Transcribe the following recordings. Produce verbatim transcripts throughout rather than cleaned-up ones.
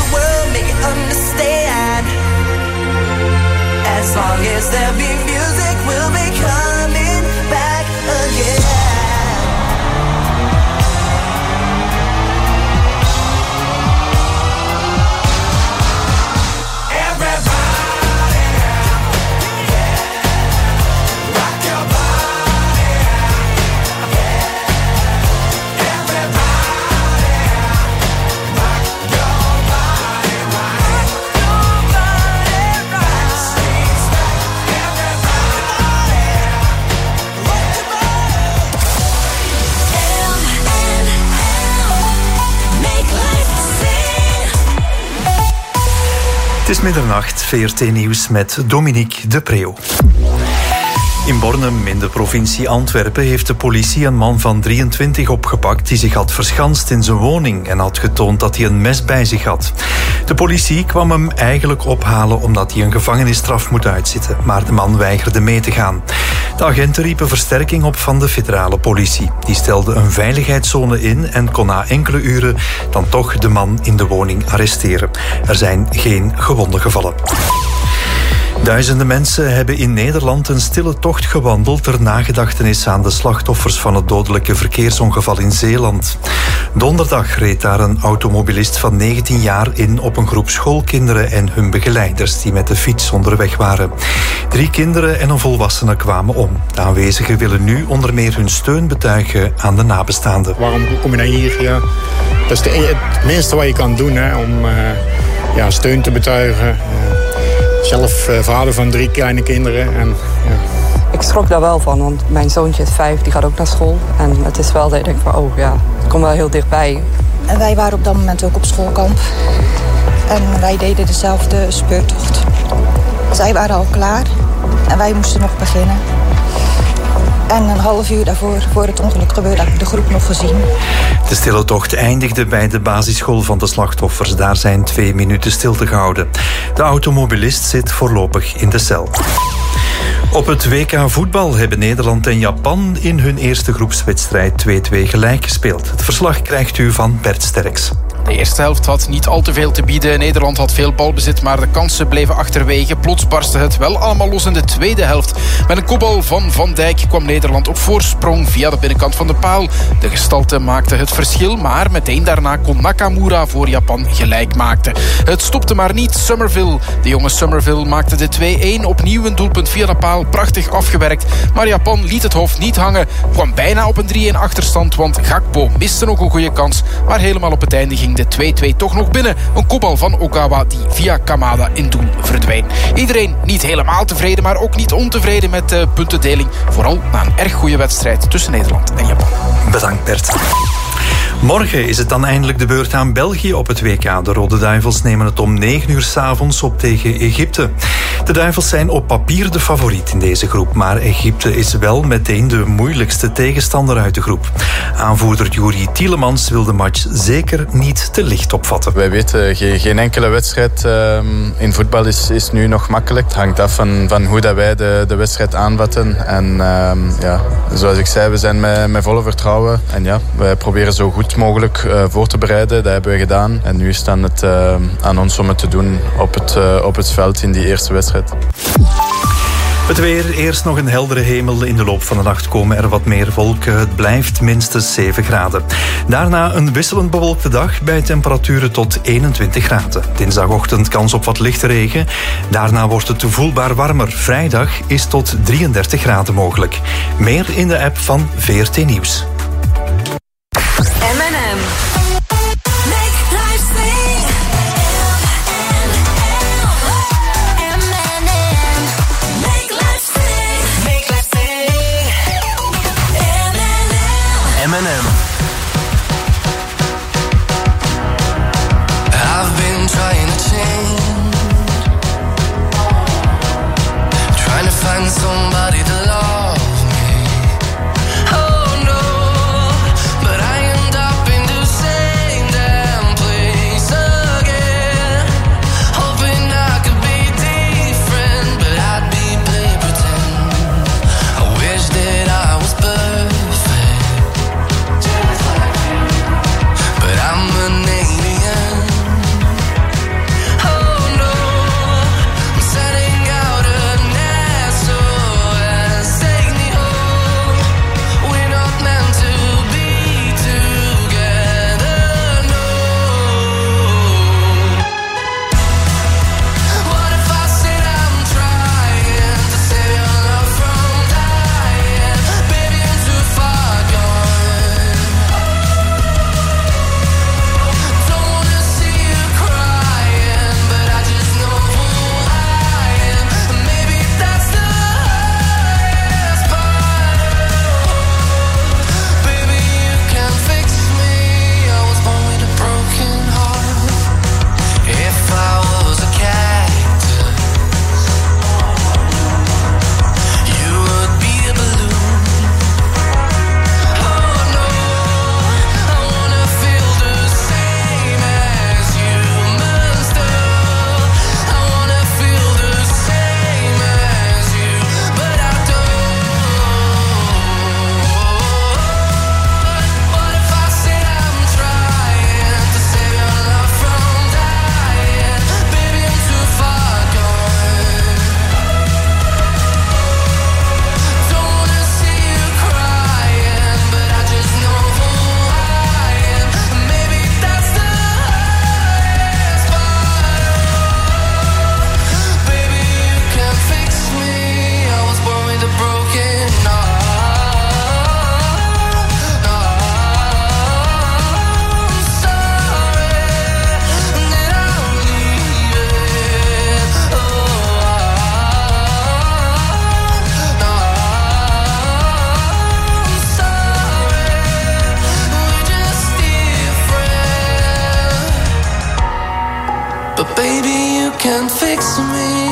the world, make it understand. As long as there be music, we'll be coming back again. Het is middernacht, V R T Nieuws met Dominique de Preeuw. In Bornem, in de provincie Antwerpen, heeft de politie een man van drieëntwintig opgepakt die zich had verschanst in zijn woning en had getoond dat hij een mes bij zich had. De politie kwam hem eigenlijk ophalen omdat hij een gevangenisstraf moet uitzitten, maar de man weigerde mee te gaan. De agenten riepen versterking op van de federale politie. Die stelde een veiligheidszone in en kon na enkele uren dan toch de man in de woning arresteren. Er zijn geen gewonden gevallen. Duizenden mensen hebben in Nederland een stille tocht gewandeld ter nagedachtenis aan de slachtoffers van het dodelijke verkeersongeval in Zeeland. Donderdag reed daar een automobilist van negentien jaar in op een groep schoolkinderen en hun begeleiders die met de fiets onderweg waren. Drie kinderen en een volwassene kwamen om. De aanwezigen willen nu onder meer hun steun betuigen aan de nabestaanden. Waarom kom je naar hier? Ja, dat is de, het minste wat je kan doen, hè, om uh, ja, steun te betuigen. Uh, Zelf uh, vader van drie kleine kinderen. En, ja. Ik schrok daar wel van, want mijn zoontje is vijf, die gaat ook naar school. En het is wel dat ik denk van, oh ja, het komt wel heel dichtbij. En wij waren op dat moment ook op schoolkamp. En wij deden dezelfde speurtocht. Zij waren al klaar en wij moesten nog beginnen. En een half uur daarvoor, voor het ongeluk gebeurde, heb ik de groep nog gezien. De stille tocht eindigde bij de basisschool van de slachtoffers. Daar zijn twee minuten stilte gehouden. De automobilist zit voorlopig in de cel. Op het W K voetbal hebben Nederland en Japan in hun eerste groepswedstrijd twee-twee gelijk gespeeld. Het verslag krijgt u van Bert Sterks. De eerste helft had niet al te veel te bieden. Nederland had veel balbezit, maar de kansen bleven achterwege. Plots barstte het wel allemaal los in de tweede helft. Met een kopbal van Van Dijk kwam Nederland op voorsprong via de binnenkant van de paal. De gestalte maakte het verschil, maar meteen daarna kon Nakamura voor Japan gelijk maakten. Het stopte maar niet. Somerville, de jonge Somerville, maakte de twee-een. Opnieuw een doelpunt via de paal, prachtig afgewerkt. Maar Japan liet het hoofd niet hangen. Kwam bijna op een drie-een achterstand, want Gakpo miste nog een goede kans. Maar helemaal op het einde ging de twee-twee toch nog binnen. Een kopbal van Ogawa die via Kamada in doel verdween. Iedereen niet helemaal tevreden, maar ook niet ontevreden met de puntendeling. Vooral na een erg goede wedstrijd tussen Nederland en Japan. Bedankt Bert. Morgen is het dan eindelijk de beurt aan België op het W K. De Rode Duivels nemen het om negen uur 's avonds op tegen Egypte. De Duivels zijn op papier de favoriet in deze groep, maar Egypte is wel meteen de moeilijkste tegenstander uit de groep. Aanvoerder Juri Tielemans wil de match zeker niet te licht opvatten. Wij weten, geen, geen enkele wedstrijd uh, in voetbal is, is nu nog makkelijk. Het hangt af van, van hoe dat wij de, de wedstrijd aanvatten. En uh, ja, zoals ik zei, we zijn met, met volle vertrouwen. En ja, wij proberen zo goed mogelijk uh, voor te bereiden. Dat hebben we gedaan. En nu is het aan, het, uh, aan ons om het te doen op het, uh, op het veld in die eerste wedstrijd. Het weer, eerst nog een heldere hemel. In de loop van de nacht komen er wat meer wolken. Het blijft minstens zeven graden. Daarna een wisselend bewolkte dag bij temperaturen tot eenentwintig graden. Dinsdagochtend kans op wat lichte regen. Daarna wordt het voelbaar warmer. Vrijdag is tot drieëndertig graden mogelijk. Meer in de app van V R T Nieuws. M en M. Make life sing. M and M. Make life sing. Make life sing. M and M. M and M. I've been trying to change, trying to find somebody to love me. Oh no. but baby, you can fix me.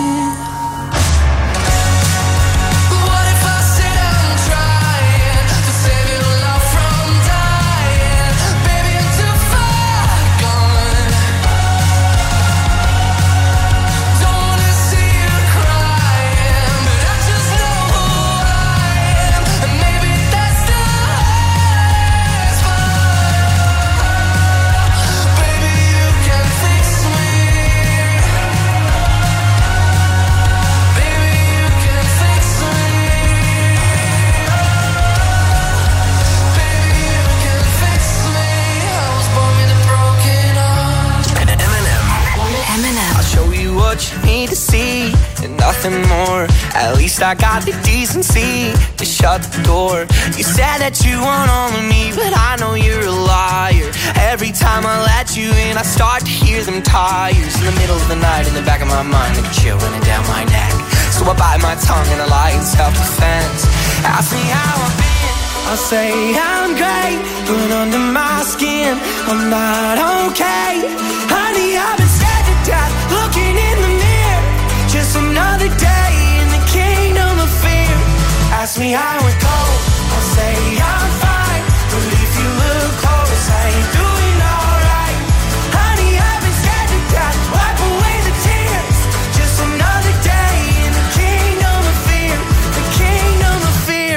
To see and nothing more. At least I got the decency to shut the door. You said that you want all of me, but I know you're a liar. Every time I let you in, I start to hear them tires in the middle of the night, in the back of my mind, like a chill running down my neck. So I bite my tongue and I lie in self-defense. Ask me how I've been, I'll say I'm great, but under my skin I'm not okay. Honey, I've been scared to death, looking in the mirror. Just another day in the kingdom of fear. Ask me how it goes, I'll say I'm fine, but if you look close, I ain't doing alright. Honey, I've been scared to death, wipe away the tears. Just another day in the kingdom of fear, the kingdom of fear.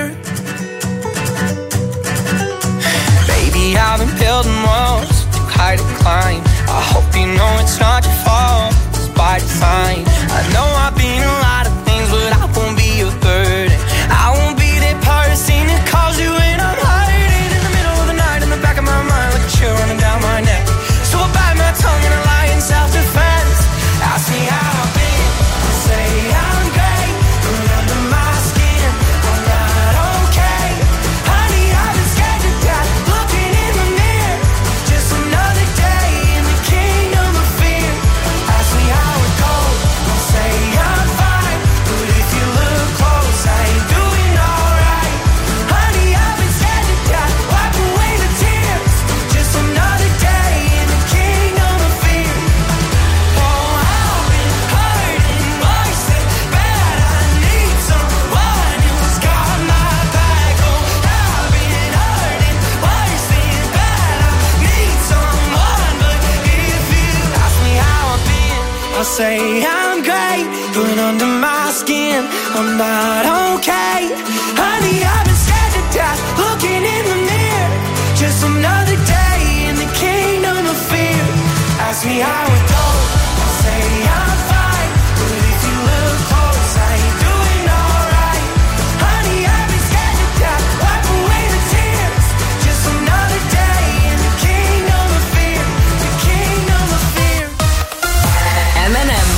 Baby, I've been building walls too high to climb. I hope you know it's not your fault, it's by design. I know I've been a lot of things, but I won't be your burden. I won't be that person that calls you when I'm hurting. In the middle of the night, in the back of my mind, like a chill running down my neck. So I bite my tongue and I lie in self-defense. Ask me how I've been, I'll say I'm great, but under my skin I'm not okay. Honey, I've been scared to death, looking in the mirror. Just another day in the kingdom of fear. Ask me how it goes, I'll say I'm fine, but if you look close, I ain't doing alright. Honey, I've been scared to death, wipe away the tears. Just another day in the kingdom of fear. Oh, I've been hurting worse than bad. I need someone who's got my back. Oh, I've been hurting worse than bad. I need someone, but if you ask me how I've been, I'll say I'm great, but under my skin I'm not okay. Honey, I've been scared to death, looking in the mirror. Just another day in the kingdom of fear. Ask me how it goes, I'll say I'm fine, but if you look close, I ain't doing alright. Honey, I've been scared to death, wipe away the tears. Just another day in the kingdom of fear, the kingdom of fear. M and M.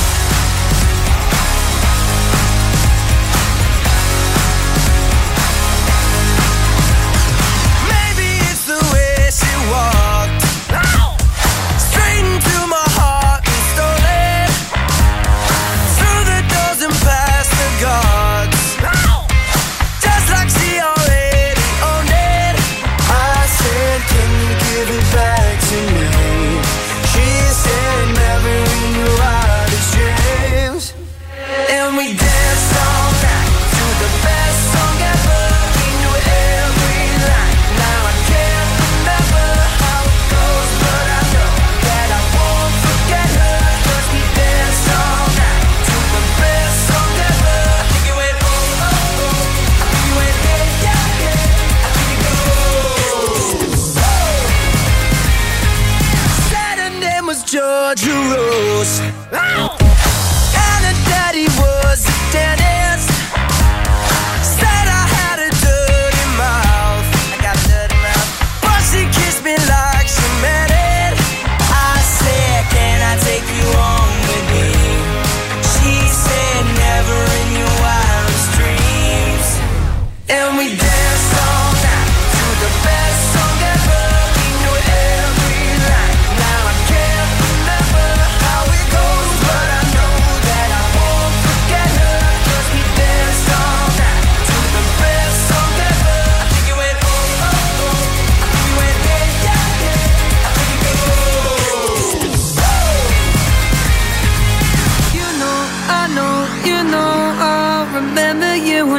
Maybe it's the way she walked straight into my heart and stole it through the doors and past the guards, just like she already owned it. I said, can you give it back to me? She said, never in your wildest dreams. And we danced all night to the best song ever. We knew every line. Now I can't remember how it goes, but I know that I won't forget her. 'Cause we danced all night to the best song ever. I think it went oh oh oh. I think it went yeah yeah yeah. I think it goes. Said her name was Georgia Rose, and her daddy was a dentist. Said I had a dirty mouth, I got a dirty mouth, but she kissed me like she meant it. I said, can I take you home with me? She said, never in your wildest dreams. And we danced all night to the best song ever. We knew every line. Now I can't remember how it goes, but I know that I won't forget her. 'Cause we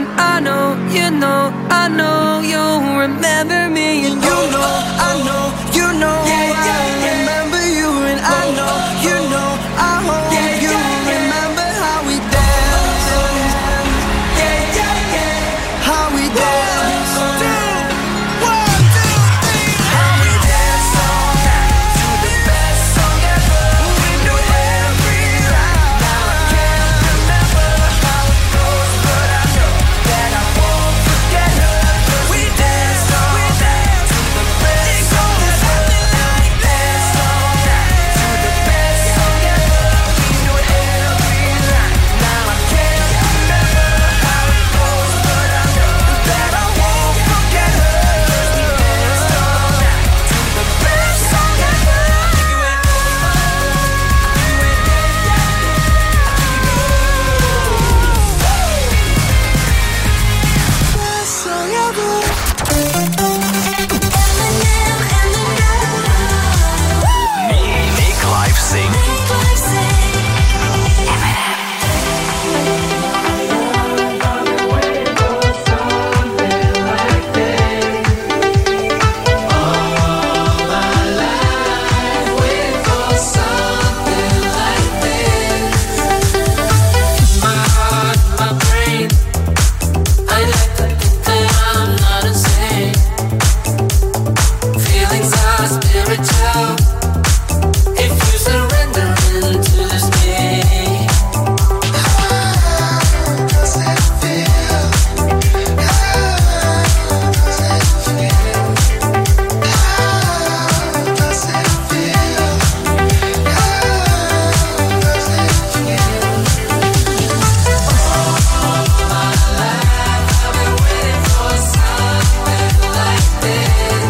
I know, you know, I know you'll remember me. And you know, I know, you know, yeah, yeah, I yeah. remember you. And I know, you know, I hope yeah, you yeah, remember yeah. how we danced. Yeah, yeah, yeah. How we danced. One, two, one, two, three. How we danced all night to the best song ever. We knew every line. Now I can't remember how it goes, but I know that I won't forget her. 'Cause we danced all night to the best song ever. We danced all night to the best song ever. We knew every line. Now I can't remember how it goes, but I know that I won't forget her. 'Cause we danced all night to the best song ever. Best song ever. Nick Live Zing. Feelings are spiritual. If you surrender into this game, how does it feel? How does it feel? How does it feel? How does it feel? All my life I've been waiting for something like this.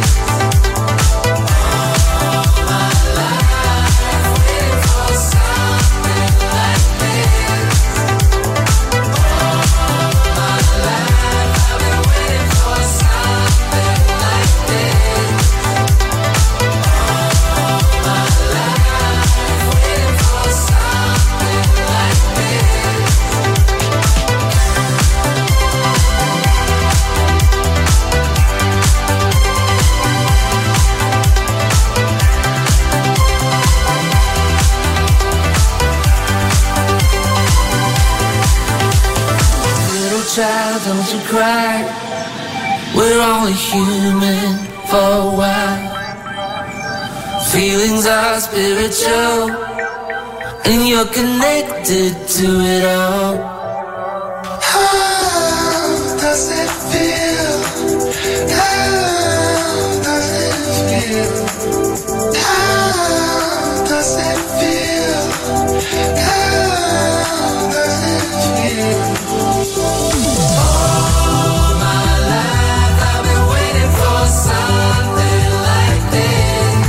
Little child, don't you cry. We're only human for a while. Feelings are spiritual, and you're connected to it all. How does it feel? How does it feel? How does it feel? How does it feel? All my life I've been waiting for something like this.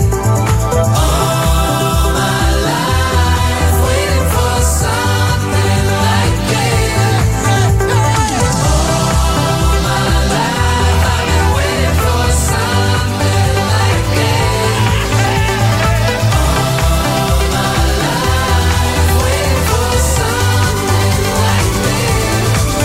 All my life waiting for something like this. All my life I've been waiting for something like this. All my life waiting for something like this.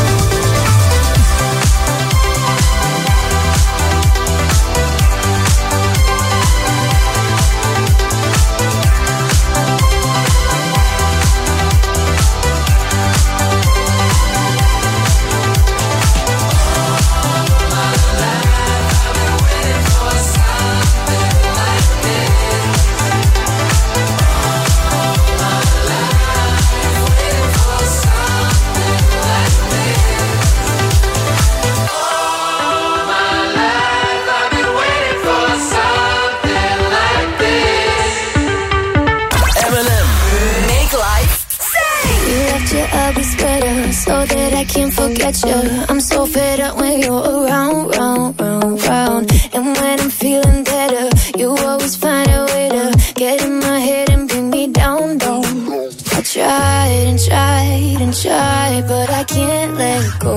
So that I can't forget you. I'm so fed up when you're around, round, round, round. And when I'm feeling better, you always find a way to get in my head and bring me down, down. I tried and tried and tried, but I can't let go.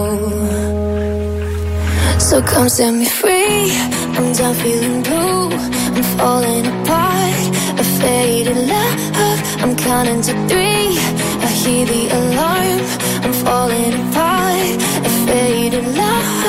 So come set me free. I'm done feeling blue. I'm falling apart. A faded love. I'm counting to three. I hear the alarm. I'm falling apart. A faded love.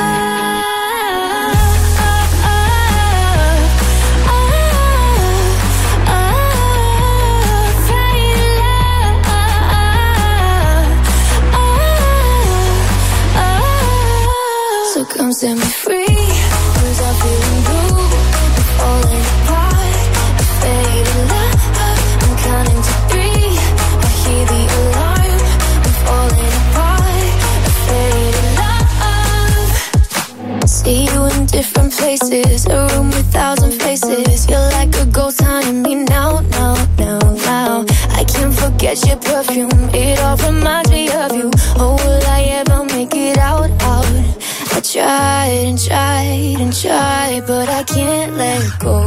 So come set me free, 'cause I'm feeling blue, I'm falling apart, I faded love. I'm counting to three, I hear the alarm, I'm falling apart, I faded love. See you in different places, a room with thousand faces. You're like a ghost haunting me now, now, now, now. I can't forget your perfume, it all reminds me of you. Oh, will I ever make it out, out? I tried and tried and tried, but I can't let go.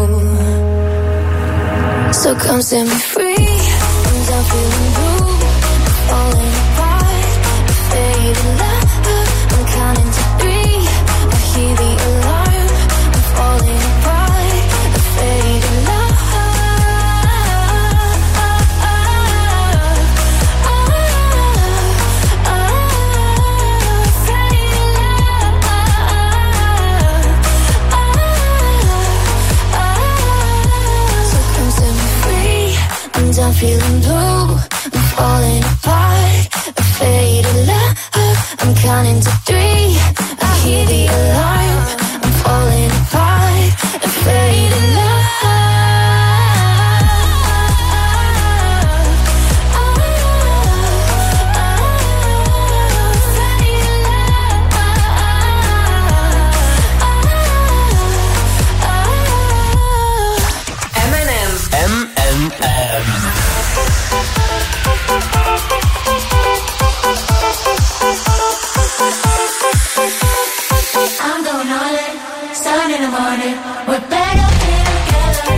So come set me free, 'cause I'm feeling blue, I'm falling apart, I faded love. I'm counting to three, I hear the alarm, I'm falling apart, I faded love. I'm feeling blue, I'm falling apart, I faded love. I'm counting to three, I hear the alarm, I'm falling apart, I faded love. M and M. M and M. I'm going all in, sun in the morning, we're better together.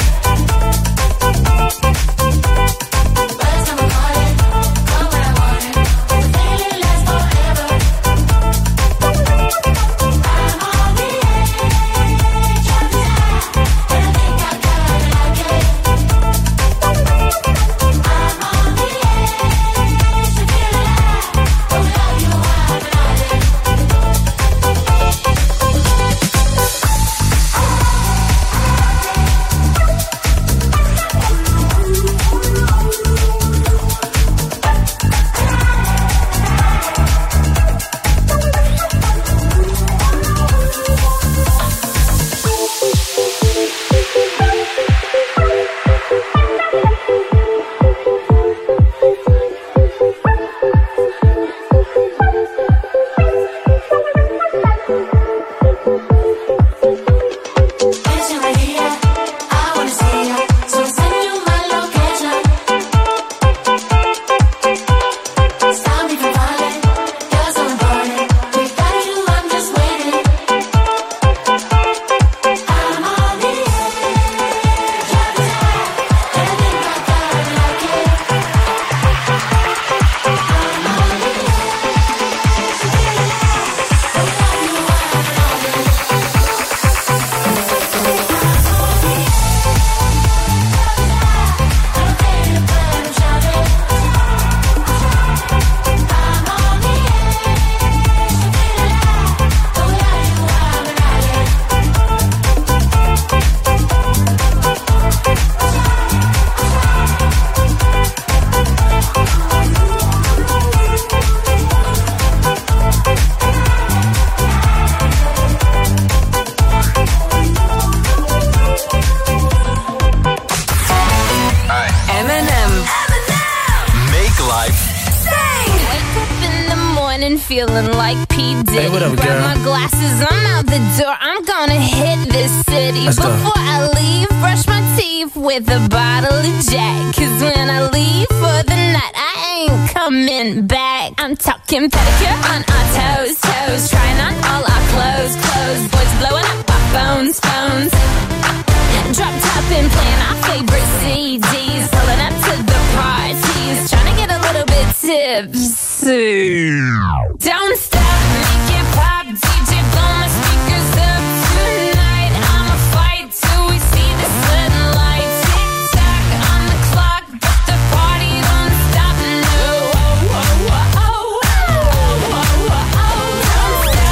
Birds come calling, come when I want it, the feeling lasts forever. I'm on the edge of time, and I think I gotta like it. I'm on the edge to feel alive, oh love you while I'm not it. Feeling like P. Diddy. Hey, what up, Grab girl? my glasses, I'm out the door. I'm gonna hit this city. Let's Before go. I leave, brush my teeth with a bottle of Jack. 'Cause when I leave for the night, I ain't coming back. I'm talking pedicure on our toes, toes. Trying on all our clothes, clothes. Boys blowing up our phones, phones. Drop top and playing our favorite C Ds. Pulling up to the parties. Trying to get a little bit tipsy. Don't stop, make it pop, D J blow my speakers up tonight. I'ma fight till we see the sunlight. Tick tock on the clock, but the party don't stop. No, oh, oh, oh, oh, oh, oh, oh. Don't stop.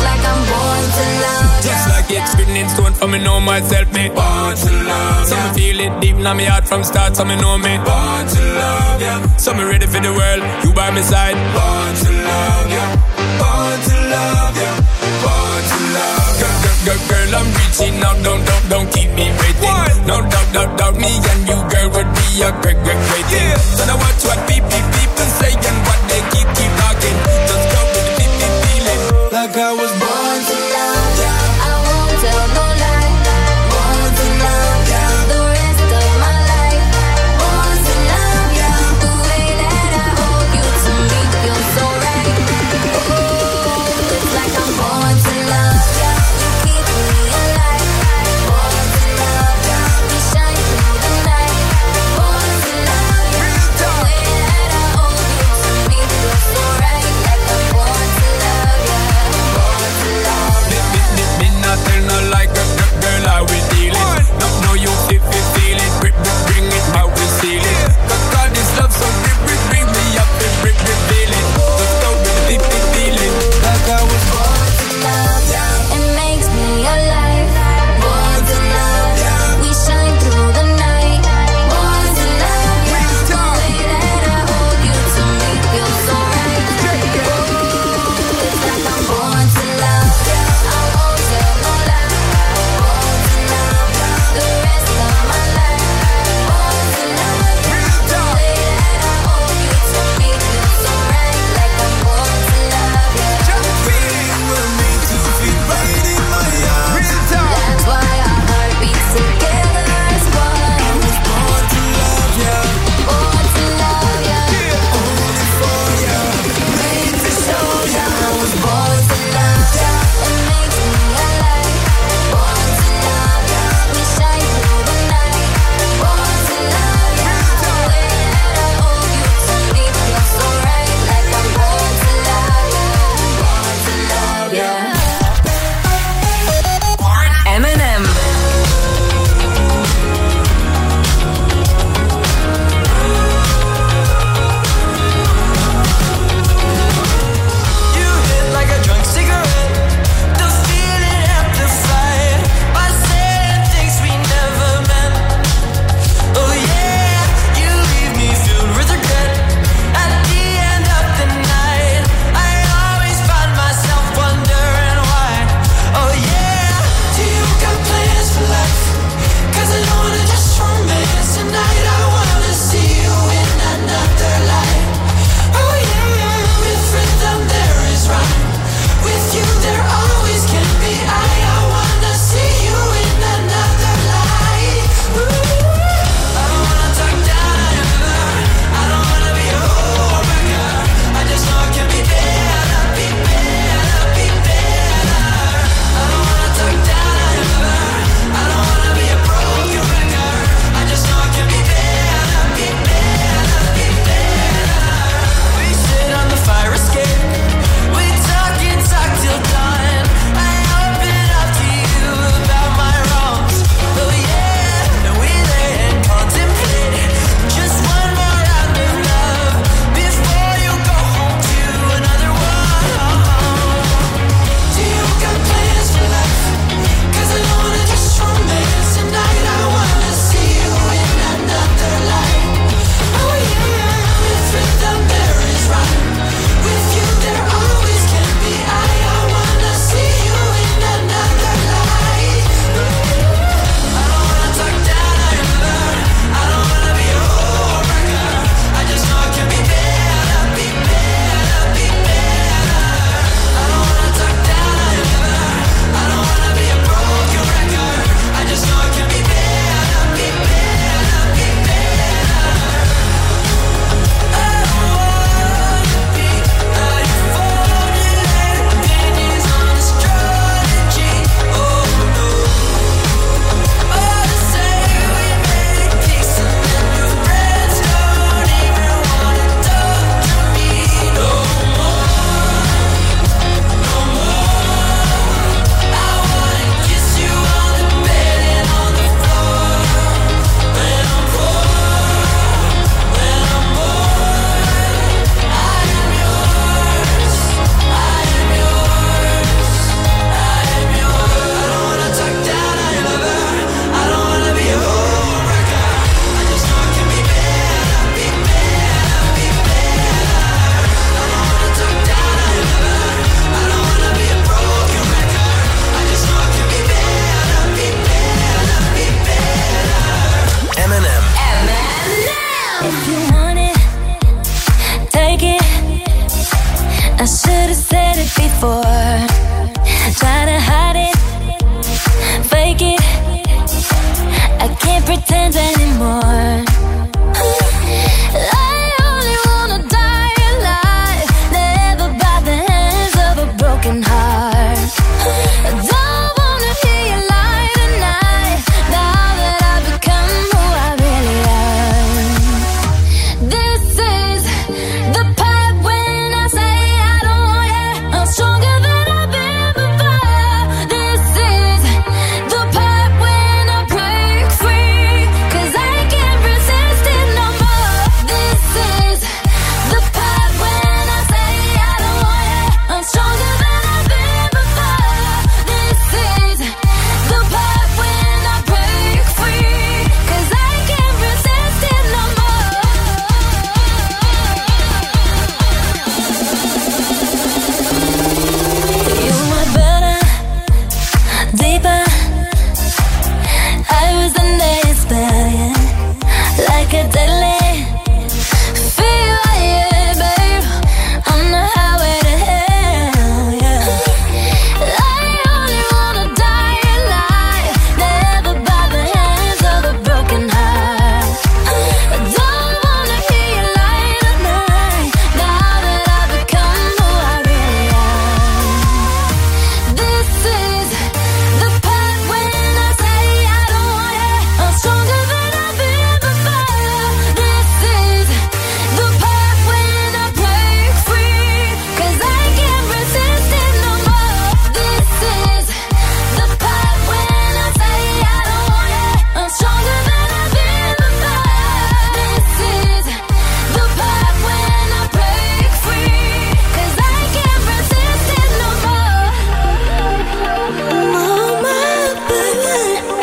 For me know myself, me born to love. So me feel it deep in my heart from start. So me know me born to love, yeah. So me ready for the world, you by my side. Born to love, yeah. Born to love, yeah. Born to love, girl, girl, girl, girl, I'm reaching out. Don't, don't, don't keep me waiting. What? No doubt, doubt, doubt. Me and you, girl, would be a great, great, great thing. Yeah. So now watch what people, people say and what they keep, keep talking. Just go with the beat, beat, feeling like I was born to love, yeah. I won't tell no lie. Born to love, yeah. The rest of my life. Born to love, yeah. The way that I hold you to me feels so right. Ooh, it's like I'm born to love, yeah. You keep me alive. Born to love, yeah. We shine through the night. Born to love, yeah. The way that I I should've said it before. Try to hide it, fake it. I can't pretend anymore. I only wanna die alive, never by the hands of a broken heart. I don't wanna hear you lie tonight, now that I've become who I really am. This is the part when I say I don't want you. I'm stronger than I've been before. This is the part when I break free, 'cause I can't resist it no more. This is the part when I say I don't want you. I'm stronger than I've been before. This is the part when I break free, 'cause I can't resist it no more. You were better, deeper. I was the next billion, like a deadly fever, yeah, babe. On the highway to hell, yeah. I only wanna die alive, never by the hands of a broken heart. I don't wanna hear you lie tonight, now that I've become who I really am. This is the part when I say I don't want you. I'm stronger than I've been before. This is the part when I break free, 'cause I can't resist it no more. This is the part when I say I don't want you. I'm stronger than I've been before. This is the part when I break free, 'cause I can't resist it no more. Mama, baby.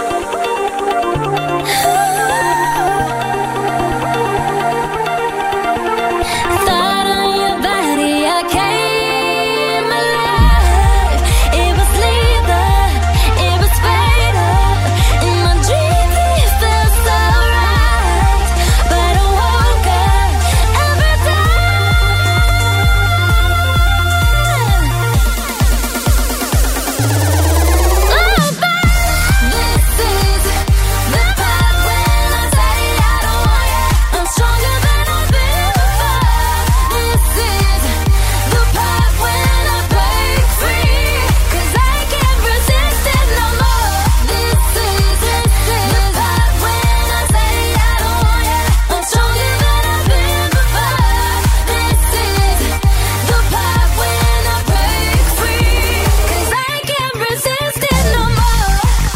Thought on your body, I came alive. It was lethal, it was fatal. In my dreams it felt so right, but I woke up every time. Oh, baby, this is the part when I say I don't want you. I'm stronger than I've been before. This is the part when I break free, 'cause I can't resist it no more. This is the part when I say I don't want you. I'm stronger than I've been before. This is the part when I break free, 'cause I can't resist it no more.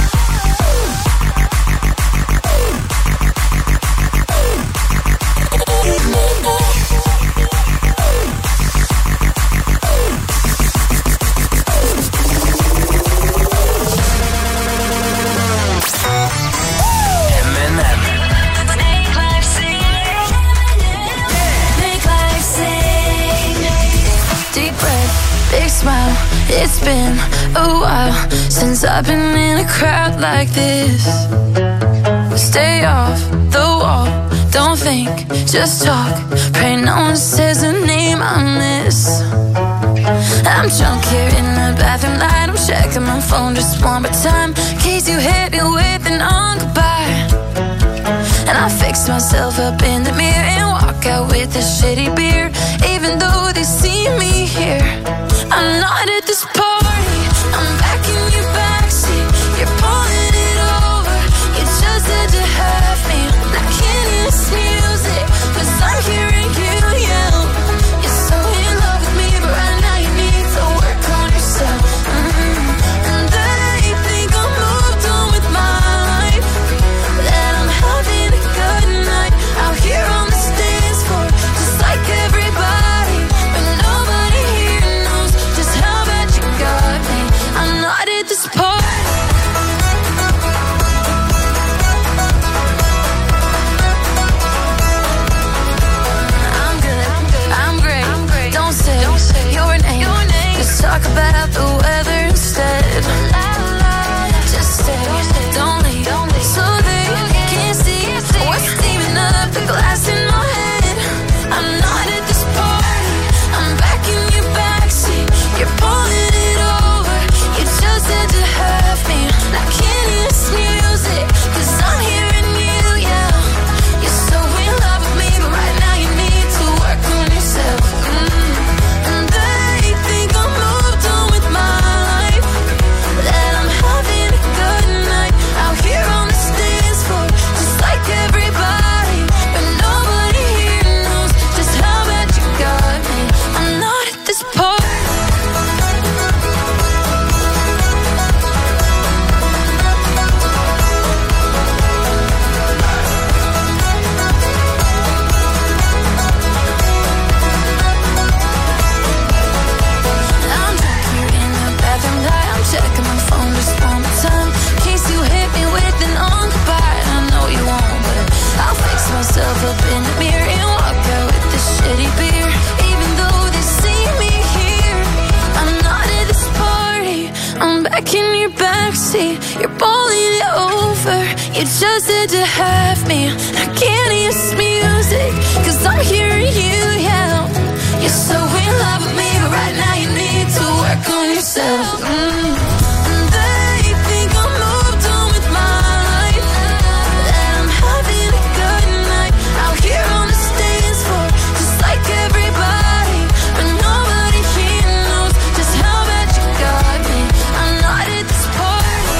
M and M. Make life sing. Make life sing. Deep breath, big smile. It's been a while since I've been in a crowd like this. Stay off the wall, don't think, just talk. Pray no one says a name I miss. I'm drunk here in the bathroom light. I'm checking my phone just one more time, in case you hit me with an on goodbye. And I fix myself up in the mirror and walk out with a shitty beer. Even though they see me here, I'm not at this party. I'm back in your backseat. You're pulling it over. You just had to have me. I can't hear this music, 'cause I'm hearing you yell. You're so in love with me, but right now you need to work on yourself. Mm. And then you think I'm moved on with my life, that I'm having a good night out here on the dance floor, just like everybody, but nobody here knows just how bad you got said to have me. I can't use music, cause I'm hearing you, yeah. You're so in love with me, but right now you need to work on yourself. Mm. And they think I'm moved on with my life, that I'm having a good night out here on the dance floor, just like everybody, but nobody here knows just how bad you got me. I'm not at this party.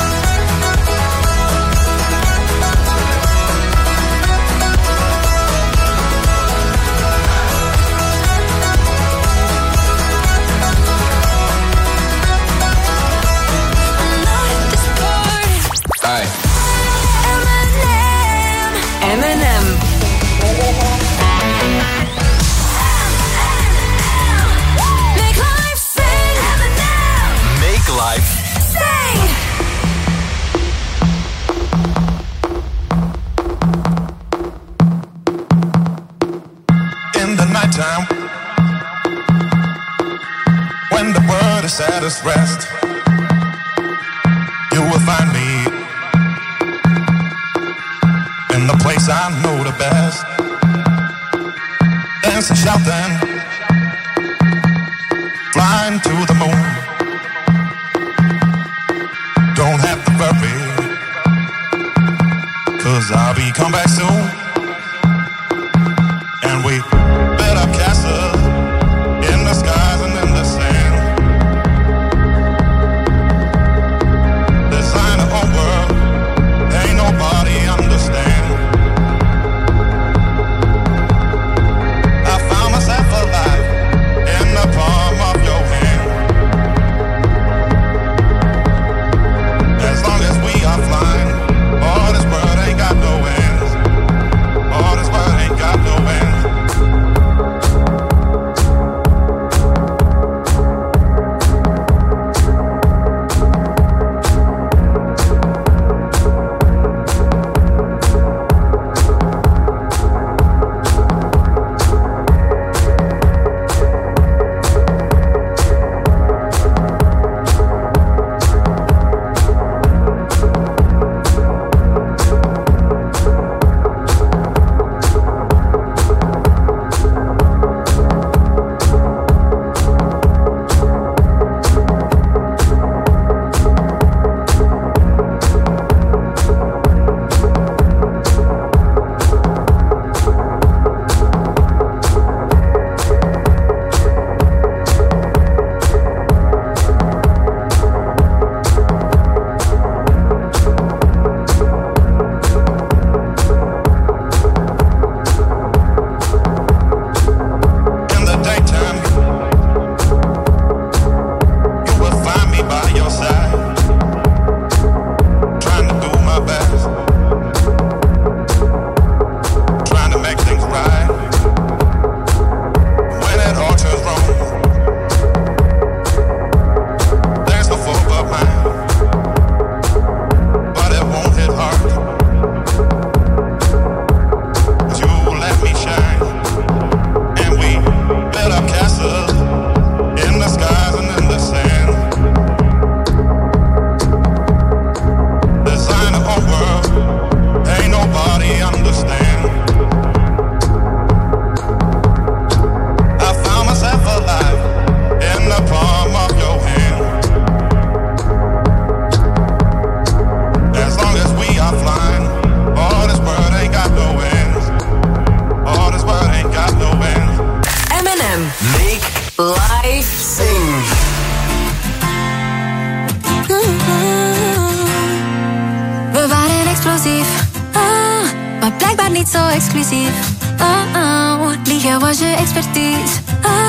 M and M. Make life sing. Make life Sing. In the nighttime, when the world is at its rest, you will find me in the place I know the best. Dancing, shouting, flying to the moon. Don't have to worry, cause I'll be come back soon. And we built up castles in the skies and in the sand. Design a whole world, ain't nobody understand. I found myself alive in the palm of your hand. As long as we are flying, all this world ain't got no ends. All this world ain't got no ends. exclusief. Oh oh, liegen was je expertise.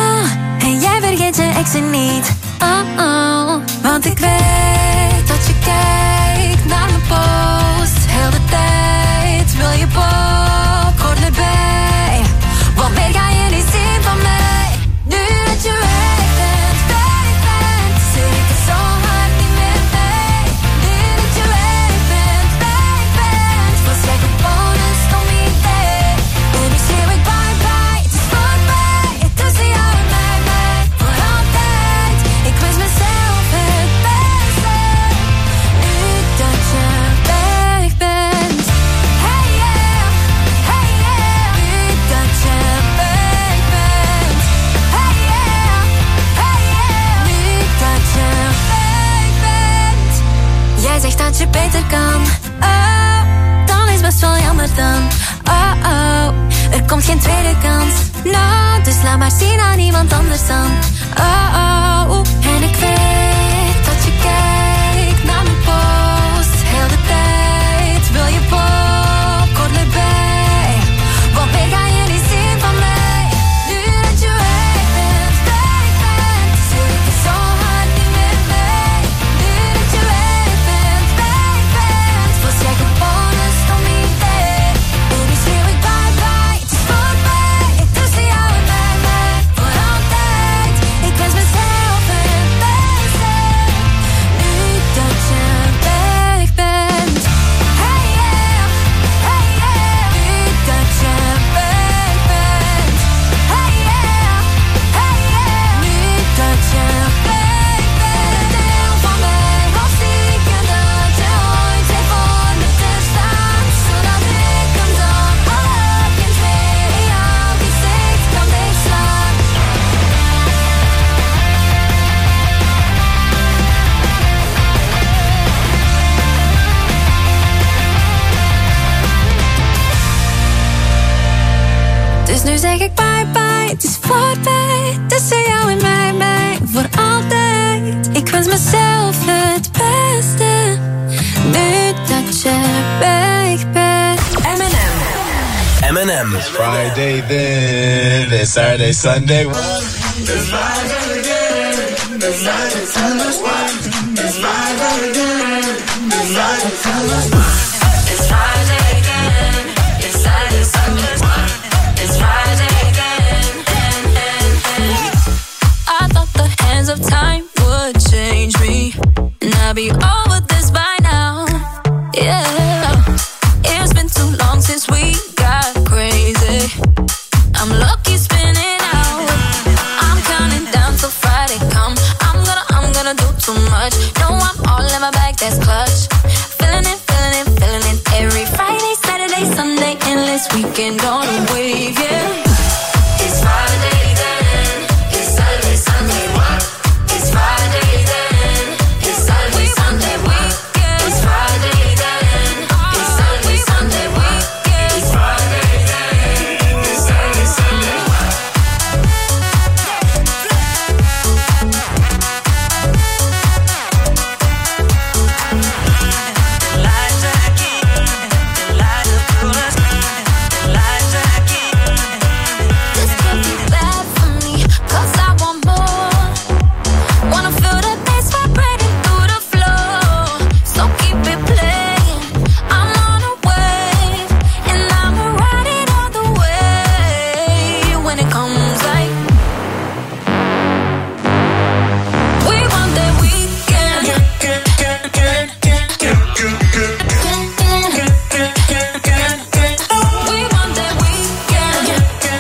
Oh, en jij vergeet je exen niet. Oh oh, want ik weet dat je kijkt naar mijn post. Heel de tijd wil je popcorn erbij. Want meer ga je niet zien van mij. Nu dat je weg bent, ben ik ben. Zit ik er zo hard niet meer mee. Nu dat je weg bent, ben ik ben. Was jij gewoon een stom idee. En nu schreeuw ik bye bye, het is voorbij. Tussen jou en mij, mij, voor altijd. Ik wist mezelf het beste. Nu dat je beter kan. Oh, dan is best wel jammer dan. Oh, oh, er komt geen tweede kans. No, dus laat maar zien aan iemand anders dan. Oh, oh, oh. En ik weet dat je kijkt naar mijn post. Heel de tijd wil je popcorn erbij. Want meer ga je niet zien van mij. Nu dat je weg bent, weg bent, zit ik er zo hard niet meer mee. Nu dat je weg bent, weg bent, was jij gewoon een stom idee. En nu schreeuw ik bye bye, het is voorbij. Tussen jou en mij, mij, voor altijd. Ik wens mezelf het beste. Nu dat je weg bent. Hey yeah, hey yeah. Nu dat je weg bent. Hey yeah, hey yeah. Nu dat je weg bent. Deel van mij was stiekem dat je ooit heeft voor me te staan. Zodat ik hem dan alle eens weer in jouw gezicht kan dichtslaan. Dus nu zeg ik bye bye, het is voorbij. Tussen jou en mij, mij, voor altijd. Ik wens mezelf het beste. Nu dat je weg bent. M and M. M and M. It's Friday then, it's Saturday, Sunday. It's Friday again. It's Friday, Sunday. It's Friday again. It's Friday, Sunday. It's Friday again. It's Saturday, Sunday. It's Friday again. I thought the hands of time would change me, and I'd be over this by now. Yeah, it's been too long since we got crazy. I'm lucky spinning out. I'm counting down till Friday come. I'm gonna, I'm gonna do too much. No, I'm all in my bag, that's clutch. Feeling it, feeling it, feeling it. Every Friday, Saturday, Sunday, endless weekend on a wave, yeah. It's Friday then, it's Saturday, Sunday. It's Friday then, it's Saturday, Sunday. It's Friday then, it's Saturday, Sunday. It's Friday then, it's Saturday, Sunday. This could be bad for me, 'cause I want more. Wanna feel the bass vibrating through the floor. So keep it playing. I'm on a wave, and I'ma ride it all the way. When it comes like we want that weekend. We want that weekend.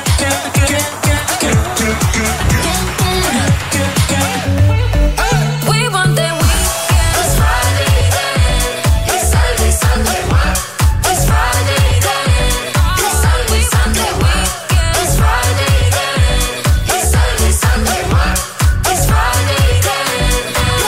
We want that weekend. It's Friday then, it's Saturday, Sunday. It's Friday then, it's Saturday, Sunday. It's Friday then, it's Saturday, Sunday. It's Friday then.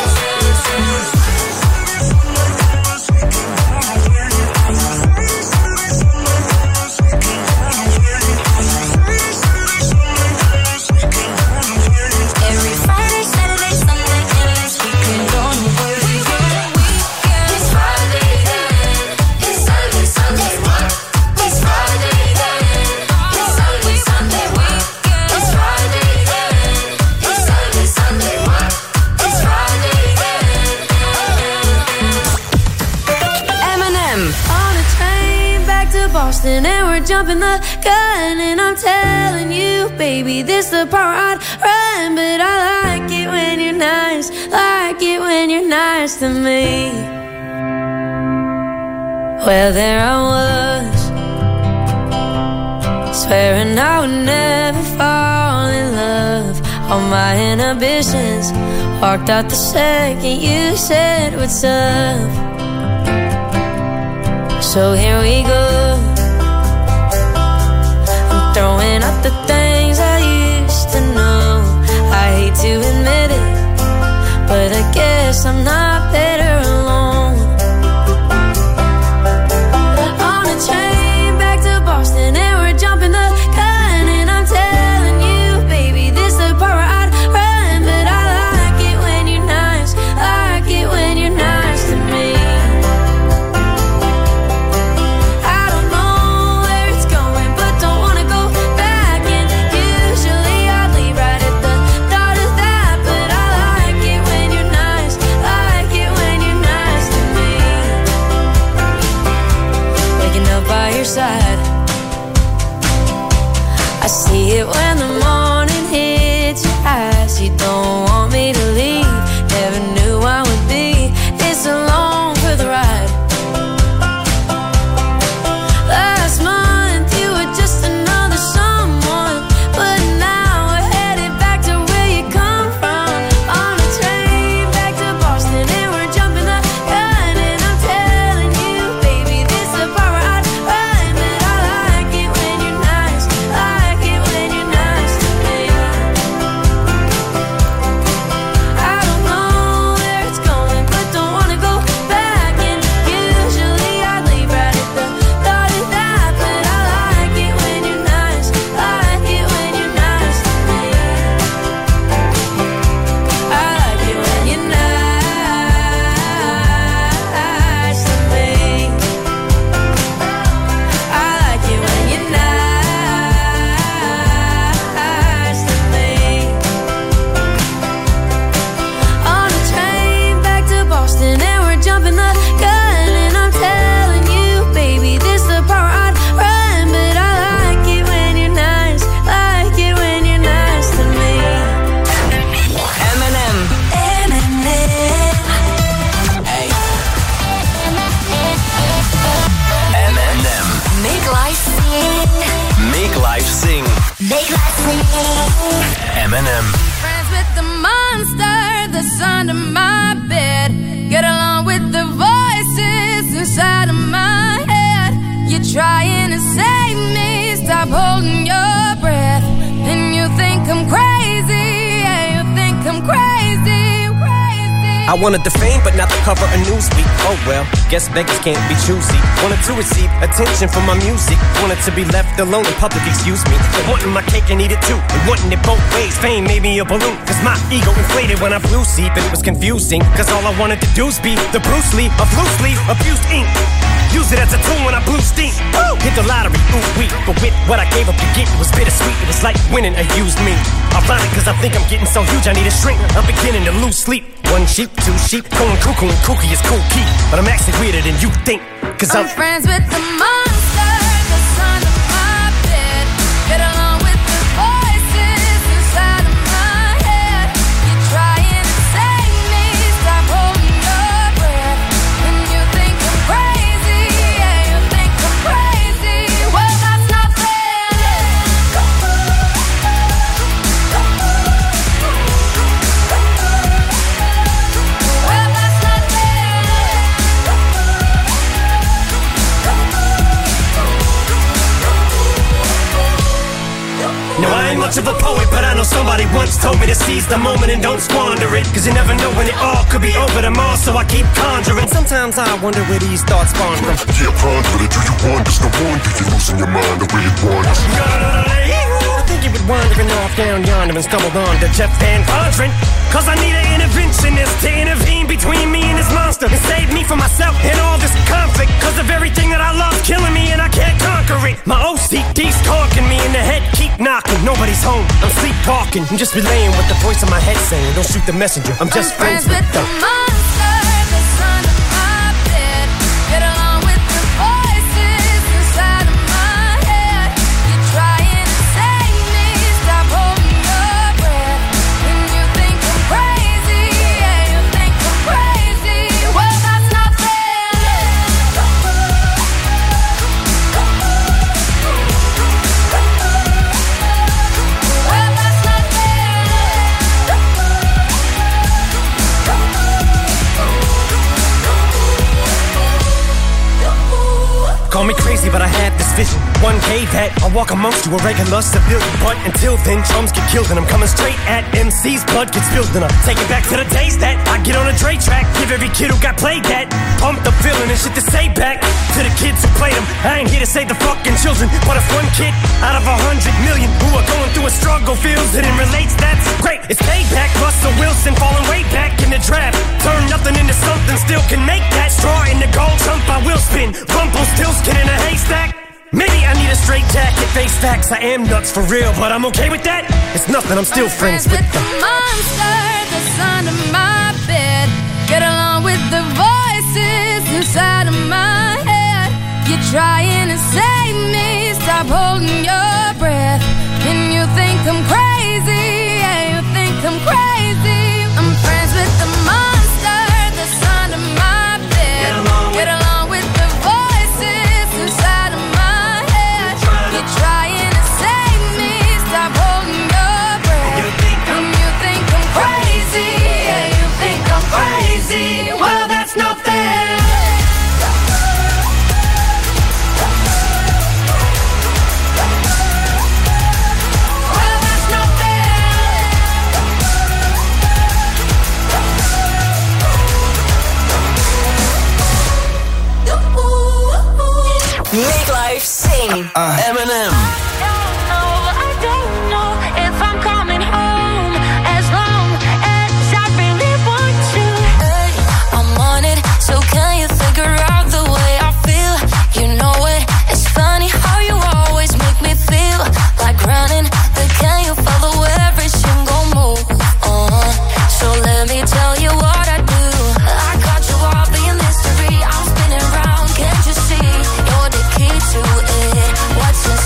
Every Friday, Saturday, Sunday, endless weekend on the way. It's Friday then, it's Saturday, Sunday. It's Friday then, it's Saturday, Sunday. It's Friday then, it's Saturday, Sunday. It's Friday then. M and M. On a train back to Boston, and we're jumping the gun, and I'm telling you, baby, this the part I'd run. But I like it when you're nice, like it when you're nice to me. Well, there I was, swearing I would never fall in love. All my inhibitions walked out the second you said what's up. So here we go. I'm throwing out the things I used to know. I hate to admit it, but I guess I'm not better alone. M. Friends with the monster that's under my bed. Get along with the voices inside of my head. You're trying to save me, stop holding your breath. And you think I'm crazy, yeah, you think I'm crazy, crazy. I wanted the fame, but not the cover of Newsweek. Oh well, guess beggars can't be choosy. Wanted to receive attention from my music. Wanted to be left alone in public, excuse me. But wanting my cake and eat it too. And wanting it both ways. Fame made me a balloon. Cause my ego inflated when I flew sleep. And it was confusing. Cause all I wanted to do was be the Bruce Lee of loosely abused ink. Use it as a tool when I blew steam. Woo! Hit the lottery, ooh wee. But with what I gave up to get, it was bittersweet. It was like winning a used me. Ironic, cause I think I'm getting so huge I need a shrink. I'm beginning to lose sleep. One sheep, two sheep, going cuckoo and kooky is cool key. But I'm actually weirder than you think. Cause I'm, I'm friends with the monster that's under my bed. Get along with the voices inside of my head. You're trying to save me, stop holding your breath. And you think I'm crazy, yeah, you think I'm crazy. Well, that's not fair. Well, that's not fair. no, I ain't much of a poet, but I know somebody once told me to seize the moment and don't squander it. Cause you never know when it all could be over tomorrow, so I keep conjuring. Sometimes I wonder where these thoughts spawn from. Yeah, ponder it, do you wonder? No wonder you're losing your mind the way it wanders. I think you been wandering off down yonder and stumbled on to Jeff Van Vondren. Cause I need an interventionist to intervene between me and this monster and save me from myself and all this conflict. Cause of everything that I love's killing me and I can't conquer it. My O C D's talking me in the head, keep knocking. Nobody's home, I'm sleepwalking. I'm just relaying what the voice in my head saying. Don't shoot the messenger, I'm just I'm friends, friends with the, the monster that's under my bed. Get along with the voices inside of my head. You're trying to save me, stop holding your breath. And you think I'm crazy, yeah, you think I'm crazy. Well, that's not fair. Well, that's not fair. Call me crazy, but I had this vision. One day that I'll walk amongst you, a regular civilian. But until then, drums get killed and I'm coming straight at M C's. Blood gets spilled and I take it back to the days that I get on a Dre track. Give every kid who got played that pumped up feeling and shit to say back to the kids who played them. I ain't here to save the fucking children, but if one kid out of a hundred million who are going through a struggle feels it and relates, that's great. It's payback. Russell Wilson falling way back in the draft. Turn nothing into something, still can make that. Straw in the gold trump, I will spin. Rumpelstiltskin in a haystack. Maybe I need a straight jacket, face facts. I am nuts for real, but I'm okay with that. It's nothing, I'm still I'm friends, friends with with the monster that's under my bed. Get along with the voices inside of my head. You're trying to save me, stop holding your breath. And you think I'm crazy, yeah, you think I'm crazy. I'm friends with the monster that's under my bed. Get along, Get along with the voices inside of my head. You're trying to save me, stop holding your breath. And you think I'm, and you think I'm crazy, yeah, you think I'm crazy. Well, that's not fair. Make life sing. Uh, uh, Eminem. I don't know if I'm coming home as long as I really want to. Hey, I'm on it, so can you figure out the way I feel? You know it, it's funny how you always make me feel like running, but can you follow every single move? Uh-huh. So let me tell you what I do. I got you all being mystery. I'm spinning round, can't you see? You're the key to it. What's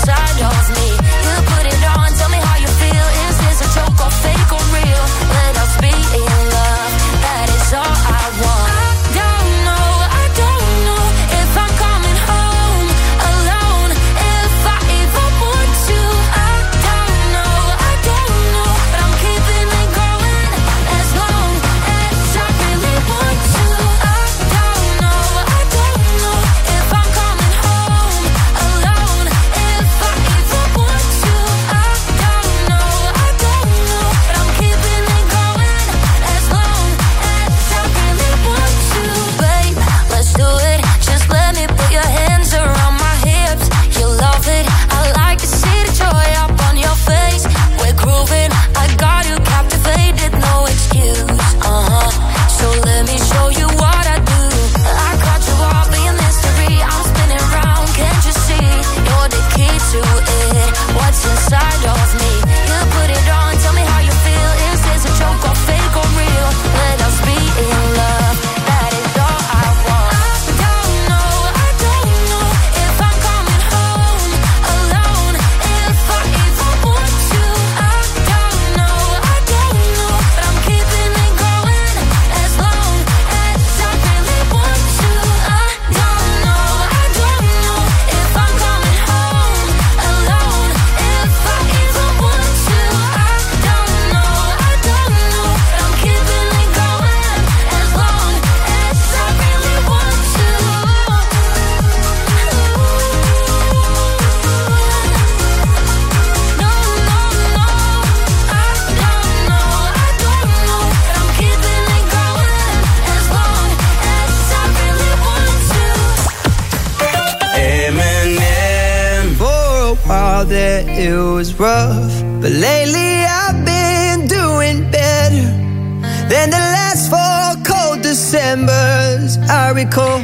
yeah, it was rough, but lately I've been doing better than the last four cold Decembers I recall.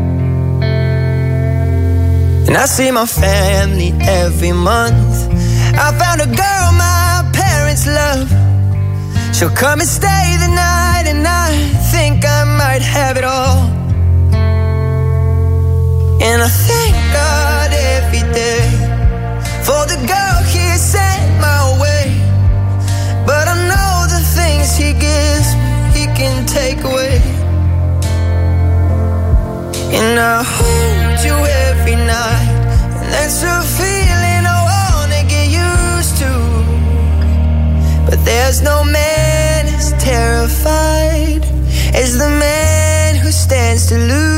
And I see my family every month. I found a girl my parents love. She'll come and stay the night, and I think I might have it all. And I thank God every day for the girl He sent my way. But I know the things He gives me, He can take away. And I hold you every night, and that's a feeling I wanna get used to. But there's no man as terrified as the man who stands to lose.